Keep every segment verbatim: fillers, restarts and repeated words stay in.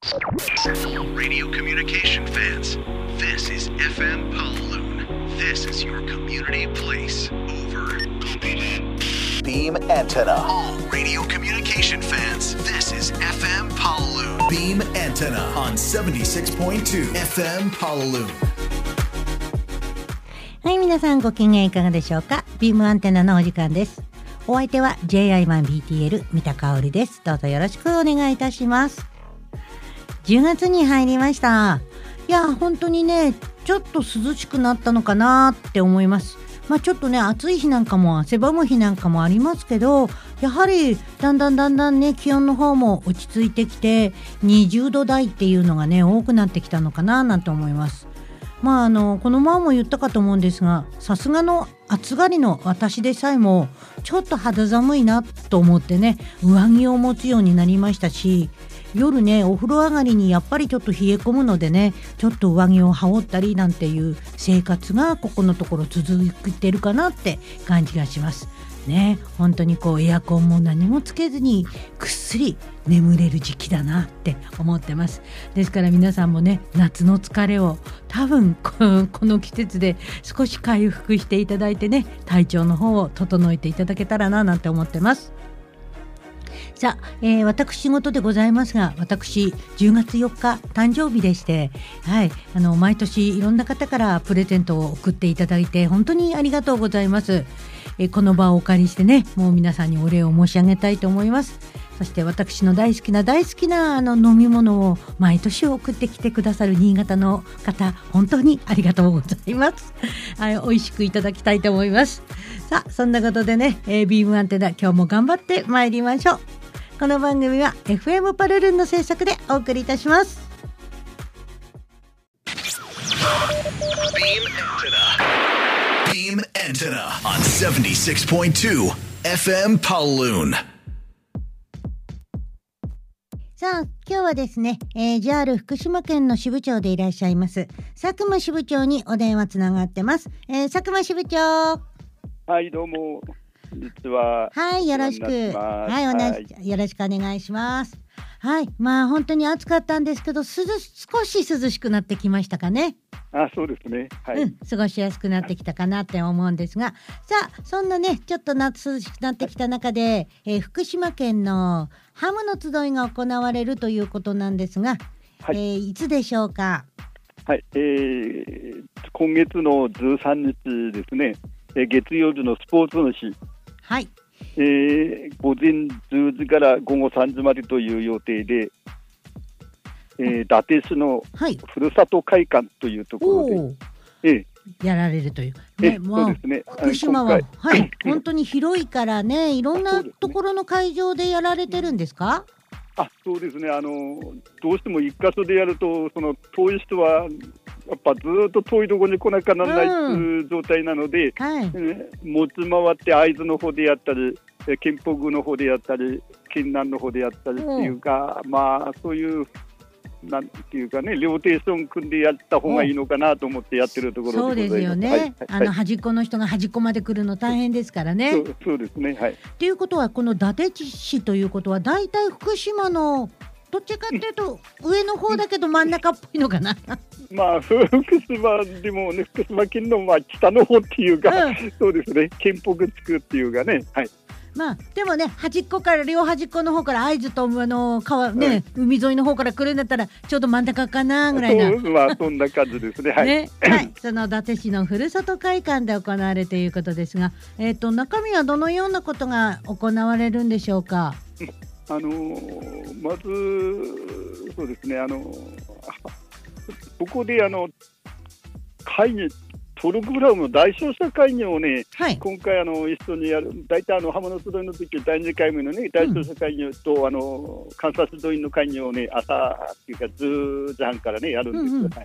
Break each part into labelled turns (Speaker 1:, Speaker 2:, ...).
Speaker 1: Radio communication fans, this is エフエム Pawloon. This is your community place. Over.
Speaker 2: Beam antenna.
Speaker 1: All radio communication fans, this is エフエム Pawloon.
Speaker 2: Beam antenna on seventy-six point two エフエム Pawloon.
Speaker 3: はい、皆さんご機嫌いかがでしょうか。ビームアンテナのお時間です。お相手は ジェイアイワンビーティーエル 三田香織です。どうぞよろしくお願いいたします。じゅうがつに入りました。いや本当にねちょっと涼しくなったのかなって思います。まあちょっとね暑い日なんかも汗ばむ日なんかもありますけど、やはりだんだんだんだんね気温の方も落ち着いてきてにじゅうど台っていうのがね多くなってきたのかななんて思います。まああのこの前も言ったかと思うんですが、さすがの暑がりの私でさえもちょっと肌寒いなと思ってね上着を持つようになりましたし、夜ねお風呂上がりにやっぱりちょっと冷え込むのでねちょっと上着を羽織ったりなんていう生活がここのところ続いてるかなって感じがしますね。本当にこうエアコンも何もつけずにぐっすり眠れる時期だなって思ってます。ですから皆さんもね夏の疲れを多分この季節で少し回復していただいてね体調の方を整えていただけたらななんて思ってます。さあ、えー、私事でございますが、私じゅうがつよっか誕生日でして、はい、あの毎年いろんな方からプレゼントを送っていただいて本当にありがとうございます。えー、この場をお借りしてねもう皆さんにお礼を申し上げたいと思います。そして私の大好きな大好きなあの飲み物を毎年送ってきてくださる新潟の方本当にありがとうございます。はい、美味しくいただきたいと思います。さあそんなことでね、えー、ビームアンテナ今日も頑張ってまいりましょう。この番組は エフエム パルルンの制作でお送りいたします。
Speaker 2: Beam antenna on seventy-six point two エフエム Pawloon。
Speaker 3: さあ今日はですね、えー、ジャール 福島県の支部長でいらっしゃいます佐久間支部長にお電話つながってます。えー、佐久間支部長。
Speaker 4: はいどうも実は
Speaker 3: はいよろしくはいおな、はい、よろしくお願いします。はいまあ本当に暑かったんですけど涼少し涼しくなってきましたかね。
Speaker 4: あそうですね、はい、
Speaker 3: うん、過ごしやすくなってきたかなって思うんですが、さあそんなねちょっと夏涼しくなってきた中で、えー、福島県のハムの集いが行われるということなんですが、はいえー、いつでしょうか。
Speaker 4: はい、えー、今月のじゅうさんにちですね、えー、月曜日のスポーツの日、
Speaker 3: はい
Speaker 4: えー、午前じゅうじから午後さんじまでという予定で、えー、伊達市のふるさと会館というところで、はいえ
Speaker 3: ー、やられるという、ね
Speaker 4: えまあ、そうですね、
Speaker 3: 福島は、はい、本当に広いからねいろんなところの会場でやられてるんですか。
Speaker 4: あそうですねあのどうしても一箇所でやるとその遠い人はやっぱずっと遠いところに来なきゃならない、うん、状態なので、はいえー、持ち回って会津の方でやったり県北の方でやったり県南の方でやったりっていうか、うん、まあそういうなんていうかねローテーション組んでやった方がいいのかなと思ってやってるところでございます。
Speaker 3: そうですよね、はいはい、あの端っこの人が端っこまで来るの大変ですからね。
Speaker 4: そう、そうですね、はい。
Speaker 3: ということはこの伊達市ということはだいたい福島のどっちかっていうと上の方だけど真ん中っぽいのかな
Speaker 4: まあ福島でもね福島県のまあ北の方っていうか、うん、そうですね県北地区っていうかね、はい、
Speaker 3: まあでもね端っこから両端っこの方から会津とあの川ね、はい、海沿いの方から来るんだったらちょうど真ん中かなぐらいな
Speaker 4: そうまあそんな感じですねはい、
Speaker 3: ねはい、その伊達市のふるさと会館で行われるということですが、えーと、中身はどのようなことが行われるんでしょうか。
Speaker 4: あのー、まずそうですねあのここであの会議トルクブラウンの大消費者会議をね、はい、今回あの一緒にやる大体あの浜の集いの時だいにかいめのね大消費者会議と、うん、あの監察指導員の会議をね朝っていうかじゅうじはんからねやるんですよ、うんうんはい、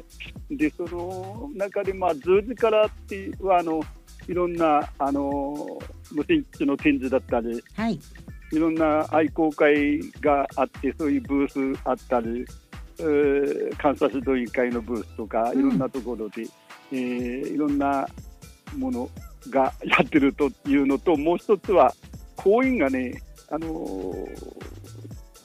Speaker 4: でその中でまあじゅうじからっていうあのいろんなあの無線機の展示だったり、はいいろんな愛好会があってそういうブースあったり、えー、監査指導委員会のブースとかいろんなところで、うんえー、いろんなものがやってるというのともう一つは講演がね、あのー、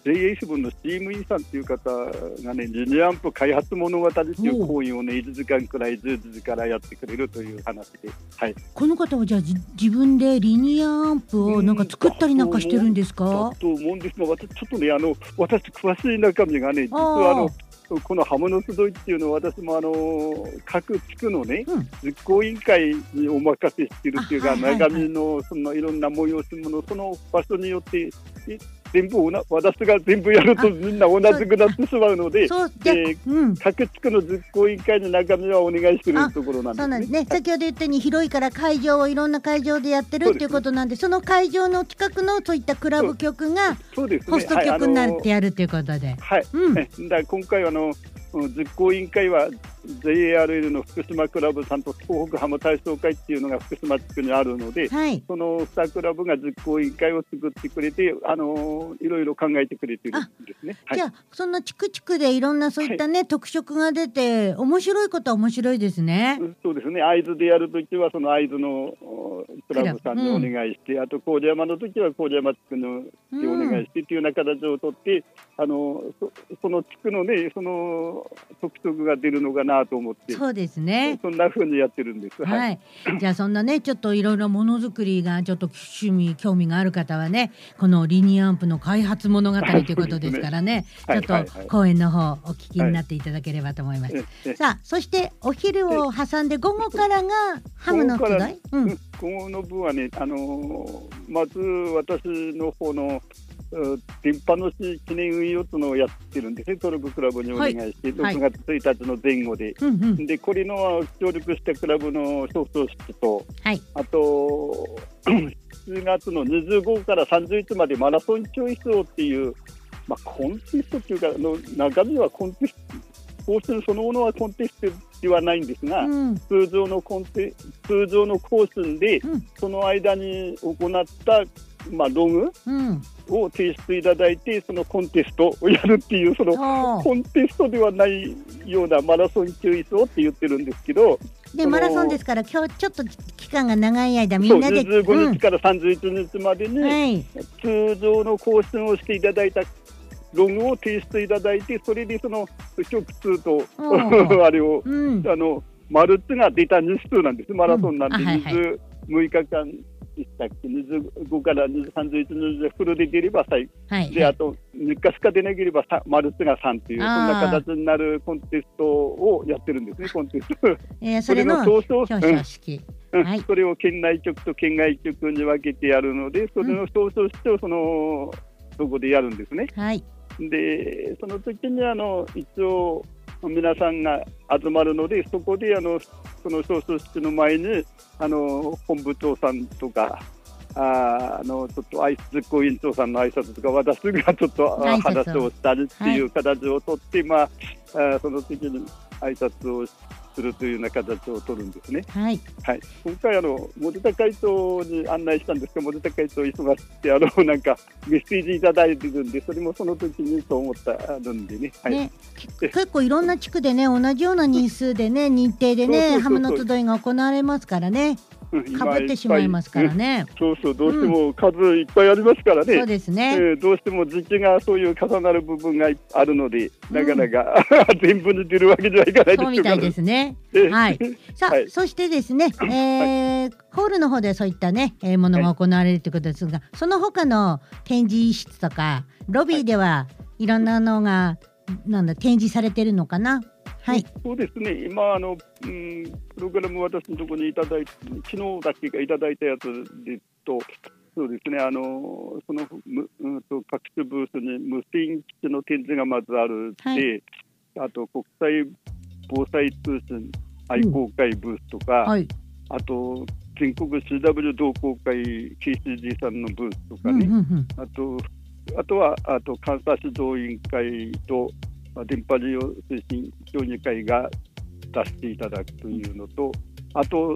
Speaker 4: ェイエフ 部のチーム員さんという方がね、リニアアンプ開発物語という講演をね、いちじかんくらいじゅうじからやってくれるという話で、はい、
Speaker 3: この方はじゃあ自分でリニアアンプをなんか作ったりなんかしてるんですか？
Speaker 4: だと思うんですが、私ちょっとね、あの私詳しい中身がね、実はあのこのハムの集いっていうのは私もあの各地区のね、うん、実行委員会にお任せしているっていうか、はいはいはい、中身のそのいろんな催し物、その場所によって全部おな私が全部やるとみんな同じくなってしまうので、えーうん、各地区の実行委員会の中身はお願いしているところなんですね。
Speaker 3: そうなんですね、はい、先ほど言ったように広いから会場をいろんな会場でやってるっていうことなんで、その会場の近くのそういったクラブ局がホスト局になってやるということで、
Speaker 4: はい、うん、だから今回はあの実行委員会は ジェイエーアールエル の福島クラブさんと東北ハム体操会っていうのが福島地区にあるので、はい、そのにクラブが実行委員会を作ってくれて、あのいろいろ考えてくれてるんですね。
Speaker 3: はい、じゃあそんな地区地区でいろんなそういったね、はい、特色が出て面白いことは面白いですね。
Speaker 4: そうですね、会津でやるときはその会津のクラブさんにお願いして、うん、あと郡山のときは郡山地区のにお願いしてというような形をとって、うん、あの そ, その地区のね、その特色が出るのかなと思って、
Speaker 3: そうですね、
Speaker 4: そんな風にやってるんです。
Speaker 3: はいはい、じゃあそんなね、ちょっといろいろものづくりがちょっと趣味興味がある方はね、このリニアアンプの開発物語ということですからね、ちょっと講演の方お聞きになっていただければと思います。はいはい、さあ、そしてお昼を挟んで午後からがハムの集い、うん、
Speaker 4: 午後の部はね、あのー、まず私の方の電波の市記念運用というのをやってるんですね。トルククラブにお願いして、はい、ろくがつついたちの前後で、はい、でこれの協力したクラブの表彰式と、はい、あとしちがつのにじゅうごからさんじゅういちまでマラソン教室をっていう、まあ、コンテストというかの中身はコンテスト、講習そのものはコンテストではないんですが、うん、通常のコンテ通常の講習で、うん、その間に行ったまあ、ログを提出いただいて、そのコンテストをやるっていう、そのコンテストではないようなマラソン級走って言ってるんですけど、
Speaker 3: でマラソンですから今日ちょっと期間が長い間みんなで
Speaker 4: にじゅうごにちからさんじゅういちにちまでに、うんはい、通常の講習をしていただいたログを提出いただいて、それでその局数とあれを、うん、あのマルツが出た日数なんです。マラソンなんで、うんはいはい、にじゅうむいかかんでしたっけ、にじゅうごからさんじゅういちにちでフルで出れば最、はい、であとみっかしか出なければマルツがさんという、そんな形になるコンテストをやってるんですね。コンテスト、
Speaker 3: えー、それの表彰式、
Speaker 4: うんはい、それを県内局と県外局に分けてやるので、それの表彰式をそのそこでやるんですね。はい、でその時にあの一応皆さんが集まるので、そこであのその表彰式の前にあの本部長さんとかああのちょっと実行委員長さんの挨拶とか、私がちょっと話をしたりっていう形をとって、はい、まあ、あその時に挨拶をするというような形を取るんですね。はいはい、今回あの森田会長に案内したんですが、森田会長忙しくてあのなんかメッセージいただいてるんで、それもその時にと思ったるんでね。はい、ね
Speaker 3: 結構いろんな地区でね、同じような日数でね、日程でね、ハムの集いが行われますからね。かぶってしまいますからね。
Speaker 4: そうそう、どうしても数いっぱいありますからね。
Speaker 3: うん、そうですね、
Speaker 4: えー、どうしても時期がそういう重なる部分があるので、なかなか、うん、全部に出るわけじゃいかないでしょうか。
Speaker 3: そうみたいですね。はい。さあ、はい、そしてですね、えーはい、ホールの方でそういったね、えー、ものが行われるということですが、はい、その他の展示室とかロビーではいろんなのが、なんだ展示されてるのかな。はい、
Speaker 4: そうですね、今あの、うん、プログラム私のところにいただいて、昨日だけがいただいたやつですと、そうですね、あのその、うん、と各種ブースに無線基地の展示がまずあるで、はい、あと国際防災通信愛好会ブースとか、うんはい、あと全国 シーダブリュー 同好会 ケーシージー さんのブースとかね、うんうんうん、あとあとはあと監査指導委員会と電波利用推進協議会が出していただくというのと、あと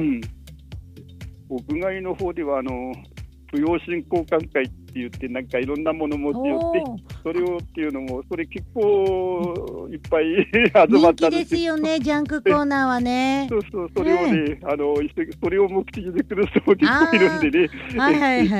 Speaker 4: 屋外の方ではあの不要振興館会って言って、なんかいろんなもの持ち寄って、それをっていうのも、それ結構いっぱい集まったんです。
Speaker 3: 人気ですよね、ジャンクコーナーはね。
Speaker 4: そうそう、それをね、ねあのそれを目的で来る人も結構いるんでね。
Speaker 3: はいはいはい。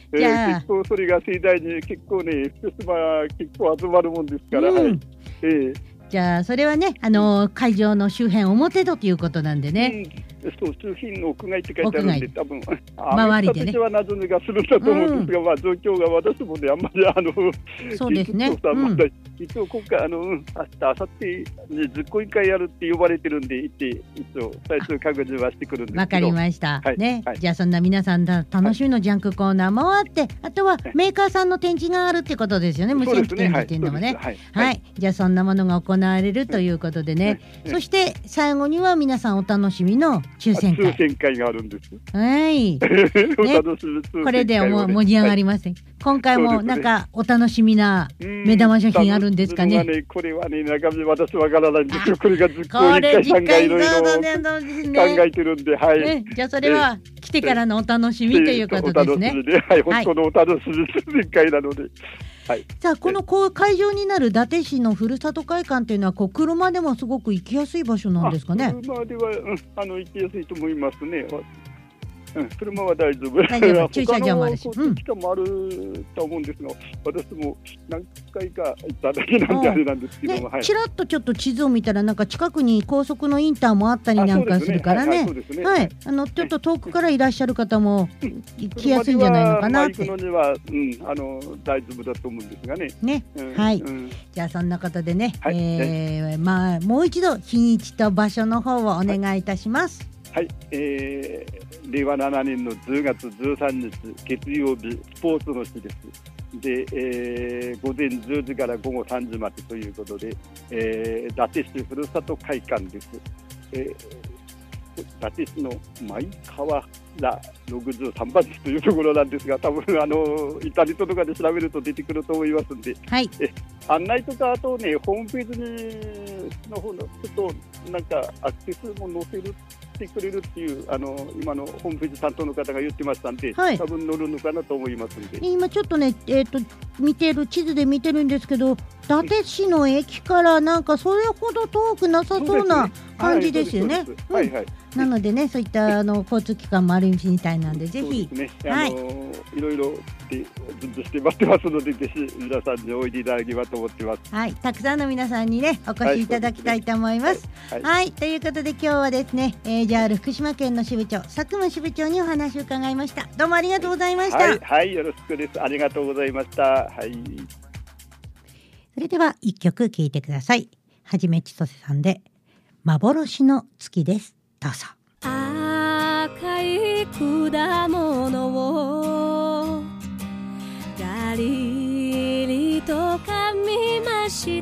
Speaker 3: じゃあ、
Speaker 4: えー、結構それが盛大に結構ね、福島結構集まるもんですから、
Speaker 3: うん、
Speaker 4: はい。えー、
Speaker 3: じゃあそれはね、あの会場の周辺表戸ということなんでね。
Speaker 4: うん、そう、周辺の屋外って書いてあるんで、多分
Speaker 3: 周りでね。
Speaker 4: 私は謎がするんだと思うんですが、うん、まあ状況が私もね、あんまりあの
Speaker 3: そうですね。
Speaker 4: うん、一応今回あの明日明後日に実行委員会やるって呼ばれてるんで、行って一応最終確認はしてくるんですけど。
Speaker 3: わかりました。
Speaker 4: はい、
Speaker 3: ね、
Speaker 4: はい、
Speaker 3: じゃあそんな皆さんだ楽しみのジャンクコーナーもあって、はい、あとはメーカーさんの展示があるってことですよね。無線機展示っていうのもね。はい、はいはい、じゃあそんなものが行われるということでね。はいはい、そして最後には皆さんお楽しみの抽選会。
Speaker 4: 抽選会があるんです。
Speaker 3: はい。ね、これでも盛り上がりません。はい、今回もなんかお楽しみな目玉商品あるんですかね。
Speaker 4: ね、これはね、中身私わからないんですよ。これが実行委員会さんがいろいろ考えてるんで、はい。
Speaker 3: ね、じゃあそれは来てからのお楽しみということですね。
Speaker 4: はい、本当のお楽しみ抽選会なので。はい、
Speaker 3: さあこのこう会場になる伊達市のふるさと会館というのはこう車でもすごく行きやすい場所なんですかね。
Speaker 4: 車では、うん、あの行きやすいと思いますね。うん、車は大丈夫。
Speaker 3: 大丈夫。駐車場もあるし。
Speaker 4: うん。しかもあると思うんですが、私も何回か行っただけなんであれなんですけども、ね、はい。
Speaker 3: ちらっとちょっと地図を見たらなんか近くに高速のインターもあったりなんかするからね。はい。あのちょっと遠くからいらっしゃる方も行きやすいんじゃないのかなって。
Speaker 4: 行くのには、うん、あの大丈夫だと思うんですがね。
Speaker 3: ね。うん、はい、うん。じゃあそんなことでね、はい、えーはい、まあもう一度日にちと場所の方をお願いいたします。
Speaker 4: はい、はい、えー、れいわななねんのじゅうがつじゅうさんにち月曜日スポーツの日です。で、えー、午前じゅうじから午後さんじまでということで、えー、伊達市ふるさと会館です。えー、伊達市の舞川らろくじゅうさんばんちというところなんですが、多分あのインターネットとかで調べると出てくると思いますんで、
Speaker 3: はい、
Speaker 4: え案内とかあとね、ホームページにの方のちょっとなんかアクセスも載せるってくれるっていうあの今のホームページ担当の方が言ってましたんで、はい、多分載るのかなと思いますんで。
Speaker 3: 今ちょっとね、えーと、見てる地図で見てるんですけど、伊達市の駅からなんかそれほど遠くなさそうな感じですよね。
Speaker 4: はいはい。
Speaker 3: なのでね、そういったあの交通機関もあるみたいなんで、ぜひ、
Speaker 4: ね、はい、あのいろいろ準備して待ってますので、ぜひ皆さんにおいでいただければと思ってます。
Speaker 3: はい、たくさんの皆さんにね、お越しいただきたいと思います。はい、はいはい、ということで今日はですね、えー、ジャール 福島県の支部長、佐久間支部長にお話を伺いました。どうもありがとうございました。
Speaker 4: はい、はい、よろしくです。ありがとうございました。はい。
Speaker 3: それでは一曲聴いてください。はじめちとせさんで幻の月です。どうぞ。
Speaker 5: 赤い果物をガリリと噛みました。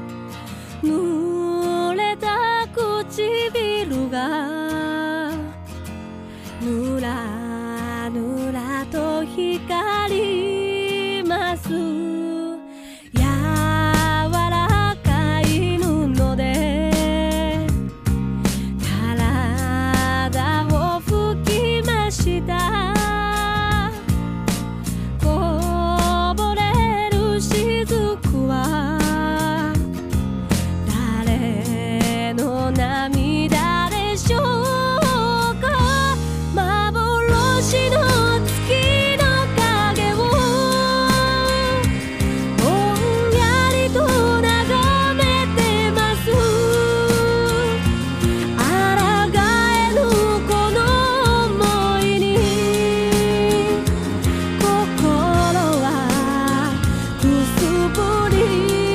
Speaker 5: 濡れた唇がぬらぬらと光ります。くすぶり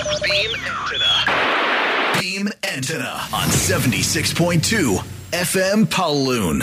Speaker 2: Beam Antenna on seventy-six point two エフエム Pawloon。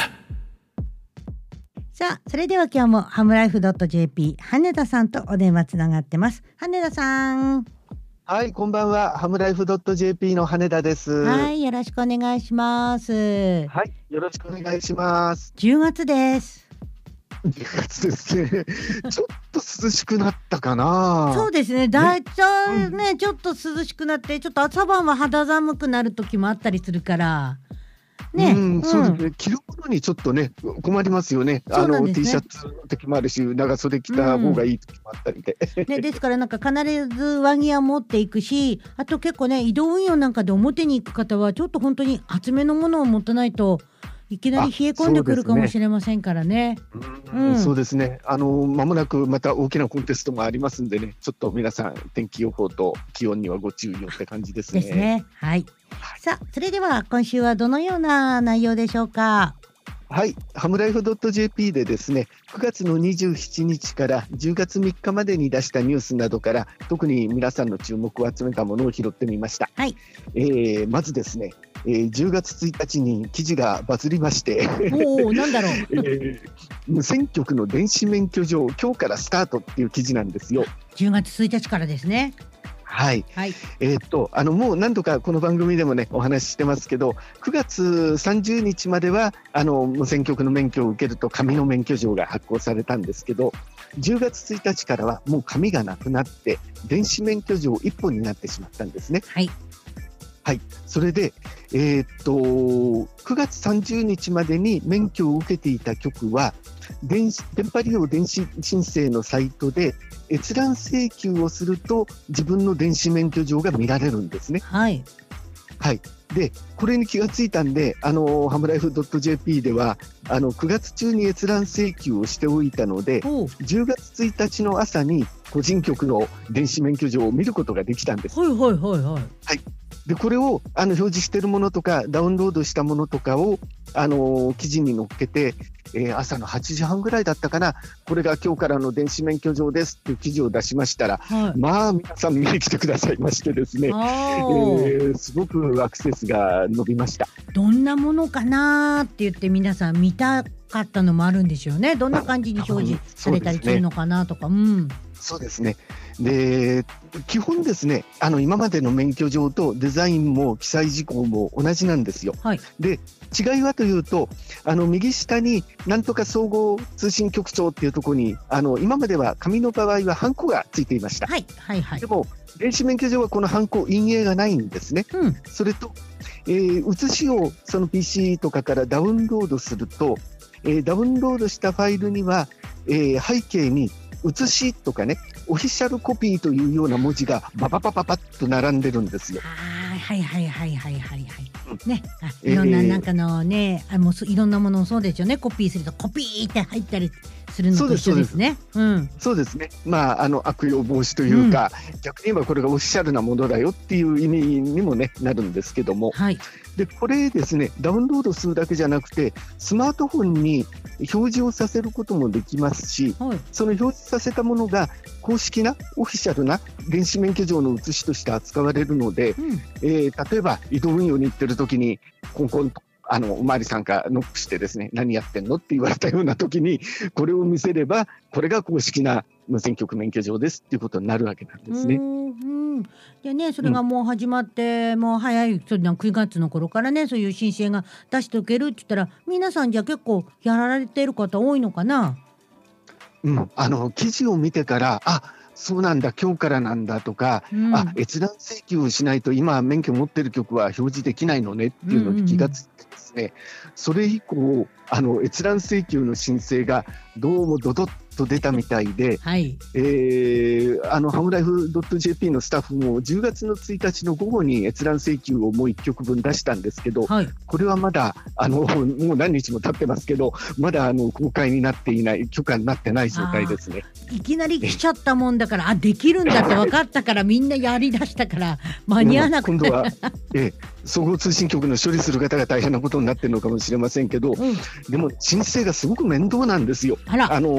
Speaker 3: さあ、それでは今日もハムライフ .jp 羽田さんとお電話つながってます。羽田さん。
Speaker 6: はい、こんばんは。ハムライフ .jp の羽田です。
Speaker 3: はい、よろしくお願いします。
Speaker 6: はい、よろしくお願いします。
Speaker 3: じゅうがつです。
Speaker 6: じゅうがつですね。ちょっと涼しくなったかな。
Speaker 3: そうですね。だいたいね、ちょっと涼しくなって、ちょっと朝晩は肌寒くなる時もあったりするから。ね、
Speaker 6: うん、そうですね。着るものにちょっとね、困りますよね。あの T シャツの時もあるし、長袖着た方がいい時もあったりで。
Speaker 3: うんね、ですからなんか必ず上着は持っていくし、あと結構ね、移動運用なんかで表に行く方はちょっと本当に厚めのものを持たないと。いきなり冷え込んでくるかもしれませんからね。
Speaker 6: そうですね。あの間もなくまた大きなコンテストもありますんでね、ちょっと皆さん天気予報と気温にはご注意をって感じですね。
Speaker 3: ですね。はい。はい、さあ、それでは今週はどのような内容でしょうか。
Speaker 6: はい、ハムライフ .jp でですね、くがつのにじゅうしちにちからじゅうがつみっかまでに出したニュースなどから特に皆さんの注目を集めたものを拾ってみました。
Speaker 3: はい。
Speaker 6: えー、まずですね、えー、じゅうがつついたちに記事がバズりまして
Speaker 3: おー、なんだろう、
Speaker 6: えー、無線局の電子免許証今日からスタートっていう記事なんですよ。
Speaker 3: じゅうがつついたちからですね。
Speaker 6: はい、
Speaker 3: はい、
Speaker 6: えー、っとあのもう何度かこの番組でもねお話ししてますけど、くがつさんじゅうにちまではあの無線局の免許を受けると紙の免許状が発行されたんですけど、じゅうがつついたちからはもう紙がなくなって電子免許状一本になってしまったんですね。
Speaker 3: はい
Speaker 6: はい、それで、えー、っとくがつさんじゅうにちまでに免許を受けていた局は電子電波利用電子申請のサイトで閲覧請求をすると自分の電子免許状が見られるんですね。
Speaker 3: はい、
Speaker 6: はい、でこれに気がついたんで、あのハムライフ .jp ではあのくがつ中に閲覧請求をしておいたので、じゅうがつついたちの朝に個人局の電子免許状を見ることができたんです。
Speaker 3: はいはいはいはい、はい、
Speaker 6: でこれをあの表示しているものとかダウンロードしたものとかをあの記事に載っけて、えー、朝のはちじはんぐらいだったかな、これが今日からの電子免許状ですっていう記事を出しましたら、はい、まあ皆さん見に来てくださいましてですね、えー、すごくアクセスが伸びました。
Speaker 3: どんなものかなって言って皆さん見たかったのもあるんでしょうね。どんな感じに表示されたりするのかなとか。うん、
Speaker 6: そうですね。で基本ですね、あの今までの免許状とデザインも記載事項も同じなんですよ。
Speaker 3: はい、
Speaker 6: で違いはというと、あの右下になんとか総合通信局長っていうところにあの今までは紙の場合はハンコがついていました。
Speaker 3: はいはいはい、
Speaker 6: でも電子免許状はこのハンコ印影がないんですね。
Speaker 3: うん、
Speaker 6: それと、えー、写しをその ピーシー とかからダウンロードすると、えー、ダウンロードしたファイルには、えー、背景に写しとかね、オフィシャルコピーというような文字がバババババッと並んでるんですよ。
Speaker 3: あ、はいはいはいはいはいはい、ね、あいろんななんかのね、えー、あもういろんなものをそうですよね。コピーするとコピーって入ったりするのと一緒ですね。
Speaker 6: うん、そうですね。まああの悪用防止というか、うん、逆に言えばこれがオフィシャルなものだよっていう意味にもねなるんですけども、
Speaker 3: はい、
Speaker 6: でこれですね、ダウンロードするだけじゃなくてスマートフォンに表示をさせることもできますし、はい、その表示させたものが公式なオフィシャルな電子免許状の写しとして扱われるので、うん、えー、例えば移動運用に行ってる時にコンコンとあのおまわりさんがノックしてですね、何やってんのって言われたような時にこれを見せれば、これが公式な無線局免許状ですっていうことになるわけなんですね。
Speaker 3: うんうん、でね、それがもう始まって、うん、もう早いそれくがつの頃からね、そういう申請が出しておけるって言ったら、皆さんじゃ結構やられている方多いのかな。
Speaker 6: うん、あの記事を見てから、あ、そうなんだ、今日からなんだとか、うん、あ、閲覧請求をしないと今免許持ってる局は表示できないのねっていうのに気がついてですね、うんうんうん、それ以降あの閲覧請求の申請がどうもドドッと出たみたいで、
Speaker 3: はい、
Speaker 6: えー、あのハムライフ .jp のスタッフもじゅうがつのついたちの午後に閲覧請求をもういっきょくぶん出したんですけど、はい、これはまだあのもう何日も経ってますけど、まだあの公開になっていない、許可になってない状態ですね。
Speaker 3: いきなり来ちゃったもんだから、あ、できるんだって分かったからみんなやりだしたから間に合わなくて、
Speaker 6: 今度は、ええ、総合通信局の処理する方が大変なことになってるのかもしれませんけど、うん、でも申請がすごく面倒なんですよ。
Speaker 3: あら、
Speaker 6: あの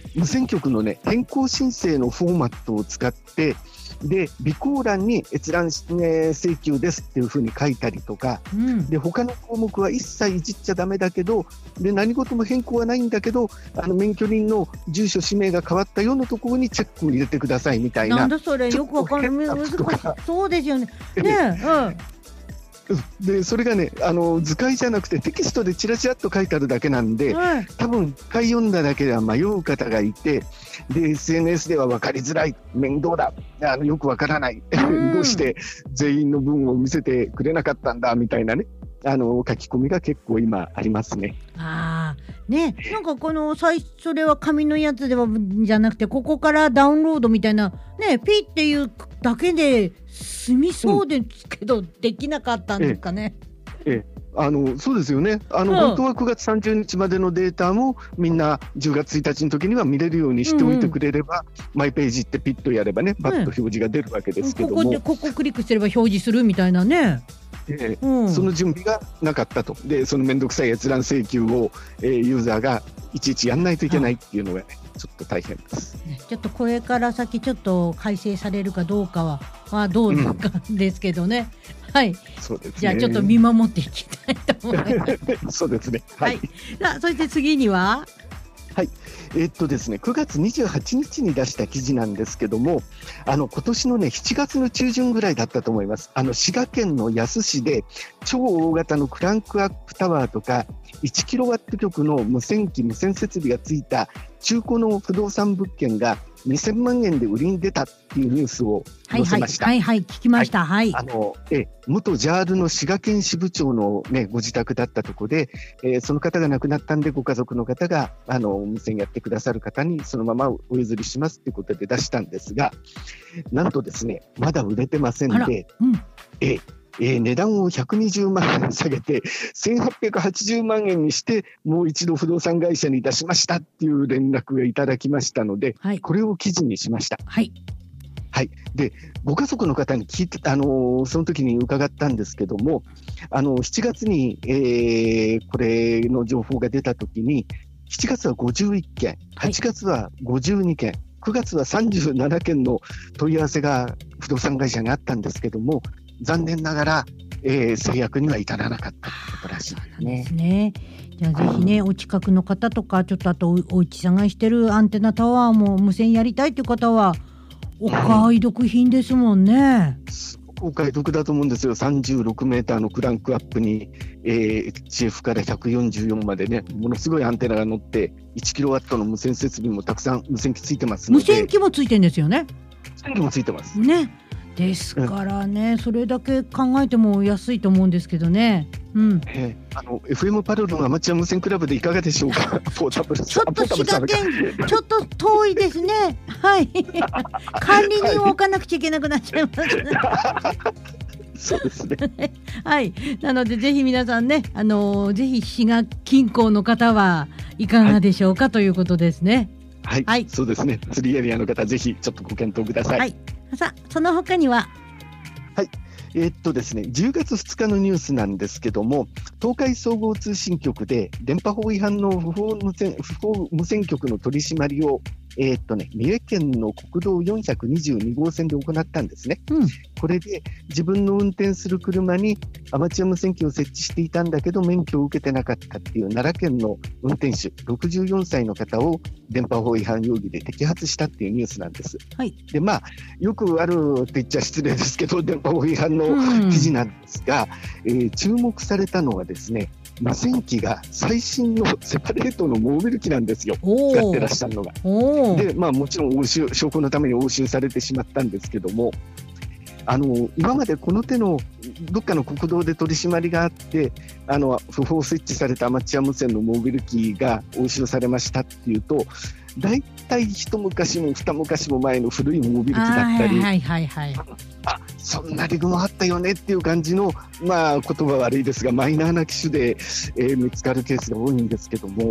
Speaker 6: 無線局のね変更申請のフォーマットを使ってで備考欄に閲覧請求ですっていうふうに書いたりとか、うん、で他の項目は一切いじっちゃダメだけどで何事も変更はないんだけどあの免許人の住所氏名が変わったようなところにチェックを入れてくださいみたいな。
Speaker 3: なんだそれよくわかんない難しい。そうですよね。ねえ、うん
Speaker 6: でそれがねあの図解じゃなくてテキストでチラチラっと書いてあるだけなんで、うん、多分いっかい読んだだけでは迷う方がいてで エスエヌエス では分かりづらい面倒だあのよく分からない、うん、どうして全員の文を見せてくれなかったんだみたいなねあの書き込みが結構今ありますね。
Speaker 3: あねなんかこの最初それは紙のやつではじゃなくてここからダウンロードみたいなねピーっていうだけで済みそうですけど、うん、できなかったんですかね。
Speaker 6: ええええあのそうですよねあの、うん、本当はくがつさんじゅうにちまでのデータもみんなじゅうがつついたちの時には見れるようにしておいてくれれば、うんうん、マイページってピッとやればねバッと表示が出るわけですけども、
Speaker 3: うん、ここでここクリックすれば表示するみたいなね。
Speaker 6: えーうん、その準備がなかったとでそのめんどくさい閲覧請求を、えー、ユーザーがいちいちやんないといけないっていうのが、ね、ちょっと大変です、
Speaker 3: ね、ちょっとこれから先ちょっと改正されるかどうかは、まあ、どうかですけどね、うん、はい
Speaker 6: そうですね、
Speaker 3: じゃあちょっと見守っていきたいと思います
Speaker 6: そうですねはい、はい、
Speaker 3: さあそして次には
Speaker 6: はいえーっとですね、くがつにじゅうはちにちに出した記事なんですけどもあの今年の、ね、しちがつの中旬ぐらいだったと思います。あの滋賀県の野洲市で超大型のクランクアップタワーとかいちキロワット局の無線機無線設備がついた中古の不動産物件がにせんまんえんで売りに出たっていうニュースを載せました。
Speaker 3: はいはい、はいはい、聞きました、はい
Speaker 6: はい、あのえ元ジャールの滋賀県支部長の、ね、ご自宅だったところで、えー、その方が亡くなったんでご家族の方があの無線やってくださる方にそのままお譲りしますということで出したんですがなんとですねまだ売れてませんで、うんええー、値段をひゃくにじゅうまんえん下げてせんはっぴゃくはちじゅうまんえんにしてもう一度不動産会社に出しましたっていう連絡がいただきましたので、はい、これを記事にしました。
Speaker 3: はい
Speaker 6: はい、でご家族の方に聞いて、あのー、その時に伺ったんですけどもあのしちがつに、えー、これの情報が出た時にしちがつはごじゅういっけんはちがつはごじゅうにけん、はい、くがつはさんじゅうななけんの問い合わせが不動産会社にあったんですけども残念ながら、えー、制約には至らなかったことらしいですね。
Speaker 3: ですね。じゃあぜひねお近くの方とかちょっとあと お, お家探してるアンテナタワーも無線やりたいという方はお買い得品ですもんね。
Speaker 6: すごくお買い得だと思うんですよ。さんじゅうろくメーターのクランクアップに、えー、エイチエフ からひゃくよんじゅうよんまでねものすごいアンテナが乗っていちキロワットの無線設備もたくさん無線機ついてますので。
Speaker 3: 無線機もついてるんですよね。
Speaker 6: 無線機もついてます
Speaker 3: ね。ですからね、うん、それだけ考えても安いと思うんですけどね、うん
Speaker 6: えー、あの エフエム パルルのアマチュア無線クラブでいかがでしょうかポータブル
Speaker 3: ちょっと滋賀県ちょっと遠いですねはい管理人を置かなくちゃいけなくなっちゃいますね
Speaker 6: そうですね
Speaker 3: はいなのでぜひ皆さんね、あのー、ぜひ滋賀近郊の方はいかがでしょうか、はい、ということですね。
Speaker 6: はい、はい、そうですね。釣りエリアの方ぜひちょっとご検討ください。
Speaker 3: はい、さあその他には
Speaker 6: はいえーっとですね、じゅうがつふつかのニュースなんですけども東海総合通信局で電波法違反の不法無線、不法無線局の取り締まりをえーっとね、三重県の国道よんひゃくにじゅうにごうせんで行ったんですね、うん、これで自分の運転する車にアマチュア無線機を設置していたんだけど免許を受けてなかったっていう奈良県の運転手ろくじゅうよんさいの方を電波法違反容疑で摘発したっていうニュースなんです、はい、でまあよくあるって言っちゃ失礼ですけど電波法違反の記事なんですが、うんえー、注目されたのはですね無線機が最新のセパレートのモービル機なんですよ使ってらっしゃるのがで、まあ、もちろん押収証拠のために押収されてしまったんですけどもあの今までこの手のどっかの国道で取り締まりがあってあの不法設置されたアマチュア無線のモービル機が押収されましたっていうとだいたい一昔も二昔も前の古いモービル機だったり、はいはいはいはい、あそんなリグもあったよねっていう感じの、まあ、言葉悪いですがマイナーな機種で、えー、見つかるケースが多いんですけども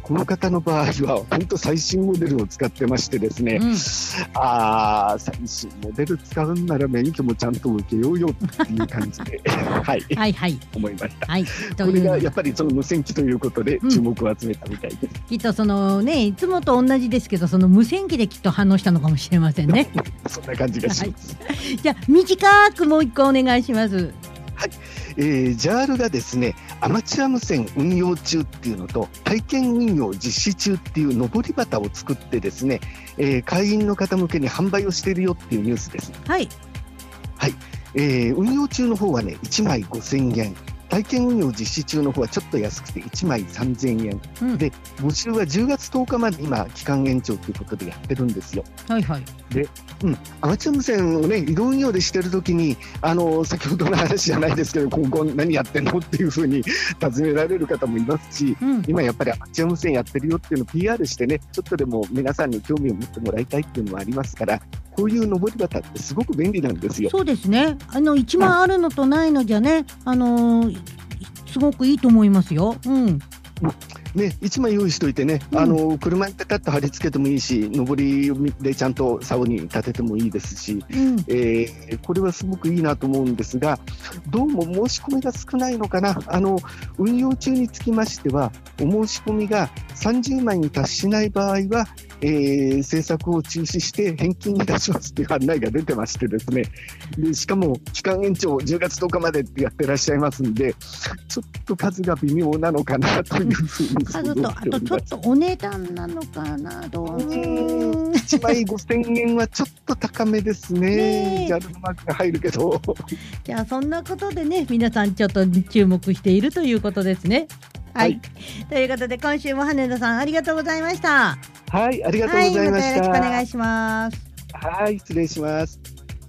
Speaker 6: この方の場合は本当最新モデルを使ってましてですね、うん、あ最新モデル使うんなら免許もちゃんと受けようよっていう感じで、はい、はいはい、思いました、はい、これがやっぱりその無線機ということで注目を集めたみたいです、うん、
Speaker 3: きっとそのね、いつもと同じですけど、その無線機できっと反応したのかもしれませんね
Speaker 6: そんな感じがします、
Speaker 3: はい、じゃあ短くもう一個お願いします。
Speaker 6: はい、えー、ジャール がですね、アマチュア無線運用中っていうのと体験運用実施中っていう上り旗を作ってですね、えー、会員の方向けに販売をしているよっていうニュースです。
Speaker 3: はい、
Speaker 6: はい、えー、運用中の方はねいちまいごせんえん、体験運用実施中の方はちょっと安くていちまいさんぜんえん、うん、で募集はじゅうがつとおかまで今期間延長ということでやってるんですよ。
Speaker 3: はいはい、
Speaker 6: でうん、アマチュア無線をね移動運用でしてるときに、あの先ほどの話じゃないですけど、今後何やってんのっていうふうに尋ねられる方もいますし、うん、今やっぱりアマチュア無線やってるよっていうのを ピーアール してね、ちょっとでも皆さんに興味を持ってもらいたいっていうのもありますから、こういう上り旗ってすごく便利なんですよ。
Speaker 3: そうですね、あのいちまんあるのとないのじゃね、あのー、すごくいいと思いますよ。うん
Speaker 6: ね、いちまい用意しといてね、うん、あの車にペタッと貼り付けてもいいし、上りでちゃんと竿に立ててもいいですし、うん、えー、これはすごくいいなと思うんですが、どうも申し込みが少ないのかな。あの運用中につきましては、お申し込みがさんじゅうまいに達しない場合は、えー、制作を中止して返金いたしますという案内が出てましてですね、でしかも期間延長じゅうがつとおかまでってやってらっしゃいますんで、ちょっと数が微妙なのかなというふうに
Speaker 3: 数と、あとちょっとお値段なのかな、どう
Speaker 6: ーんいちまいごせんえんはちょっと高めですね。ジャール のマークが入るけど
Speaker 3: じゃあそんなことでね、皆さんちょっと注目しているということですね。はい、はい、ということで今週も羽田さんありがとうございました。
Speaker 6: はい、ありがとうございました。はい、またよろしくお
Speaker 3: 願いします。
Speaker 6: はい、失礼します。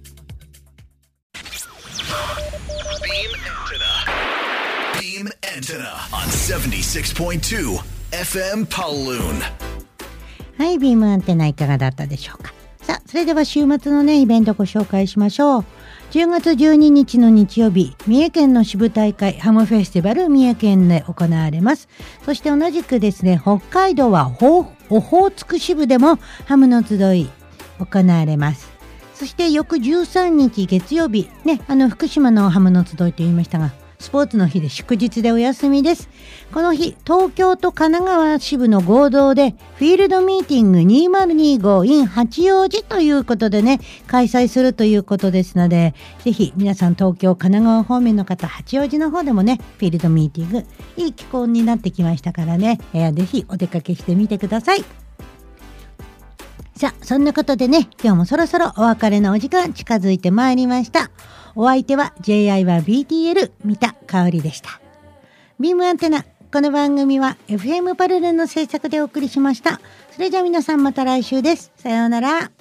Speaker 2: Beam Antenna on セブンティシックスポイントツー エフエム Pawloon。
Speaker 3: はい、ビームアンテナいかがだったでしょうか。さあ、それでは週末のねイベントご紹介しましょう。じゅうがつじゅうににちの日曜日、三重県の支部大会ハムフェスティバル三重県で行われます。そして同じくですね、北海道はオホーツク支部でもハムの集い行われます。そして翌じゅうさんにち月曜日ね、あの福島のハムの集いと言いましたが、スポーツの日で祝日でお休みです。この日、東京と神奈川支部の合同でフィールドミーティングにせんにじゅうご in 八王子ということでね、開催するということですので、ぜひ皆さん東京、神奈川方面の方、八王子の方でもね、フィールドミーティング、いい気候になってきましたからね、えー、ぜひお出かけしてみてください。さあ、そんなことでね、今日もそろそろお別れのお時間近づいてまいりました。お相手は ジェイアイワンビーティーエル 三田香織でした。ビームアンテナ、この番組は エフエム パルルンの制作でお送りしました。それじゃあ皆さんまた来週です。さようなら。